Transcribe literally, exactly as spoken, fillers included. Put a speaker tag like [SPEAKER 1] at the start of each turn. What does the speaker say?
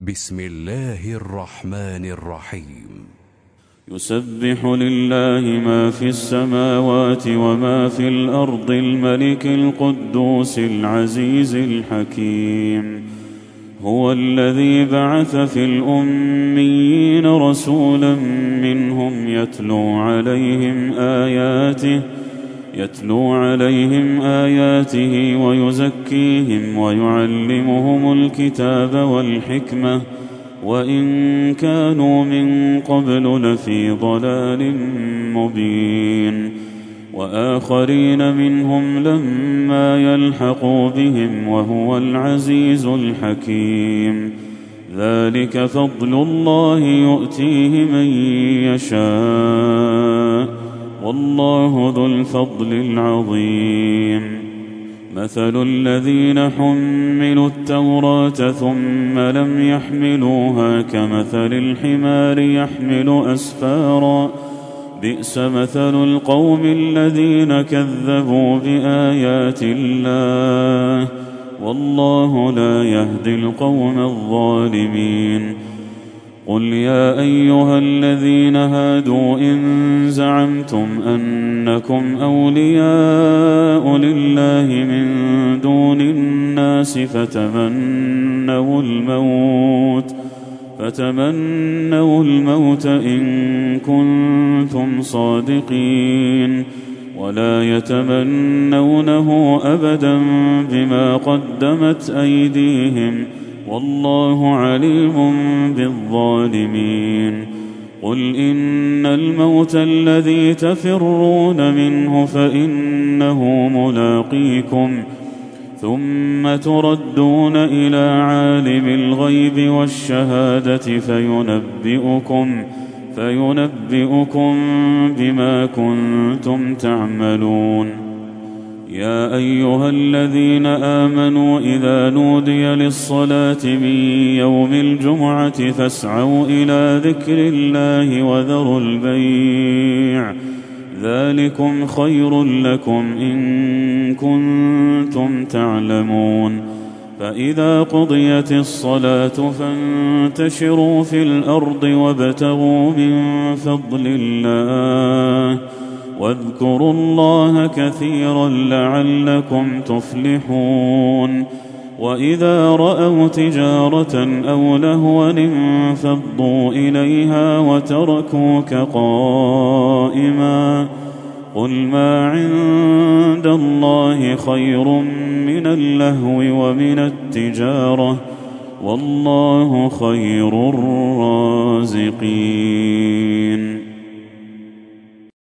[SPEAKER 1] بسم الله الرحمن الرحيم.
[SPEAKER 2] يسبح لله ما في السماوات وما في الأرض الملك القدوس العزيز الحكيم. هو الذي بعث في الأميين رسولا منهم يتلو عليهم آياته يتلو عليهم آياته ويزكيهم ويعلمهم الكتاب والحكمة وإن كانوا من قبل لفي ضلال مبين. وآخرين منهم لما يلحقوا بهم وهو العزيز الحكيم. ذلك فضل الله يؤتيه من يشاء والله ذو الفضل العظيم. مثل الذين حملوا التوراة ثم لم يحملوها كمثل الحمار يحمل أسفارا بئس مثل القوم الذين كذبوا بآيات الله والله لا يهدي القوم الظالمين. قل يا أيها الذين هادوا إن زعمتم أنكم أولياء لله من دون الناس فتمنوا الموت فتمنوا الموت إن كنتم صادقين ولا يتمنونه أبدا بما قدمت أيديهم والله عليم بالظالمين. قل إن الموت الذي تفرون منه فإنه ملاقيكم ثم تردون إلى عالم الغيب والشهادة فينبئكم فينبئكم بما كنتم تعملون. يا أيها الذين آمنوا إذا نودي للصلاة من يوم الجمعة فاسعوا إلى ذكر الله وذروا البيع ذلكم خير لكم إن كنتم تعلمون. فإذا قضيت الصلاة فانتشروا في الأرض وابتغوا من فضل الله واذكروا الله كثيرا لعلكم تفلحون. وإذا رأوا تجارة أو لهوا انفضوا إليها وتركوك قائما قل ما عند الله خير من اللهو ومن التجارة والله خير الرازقين.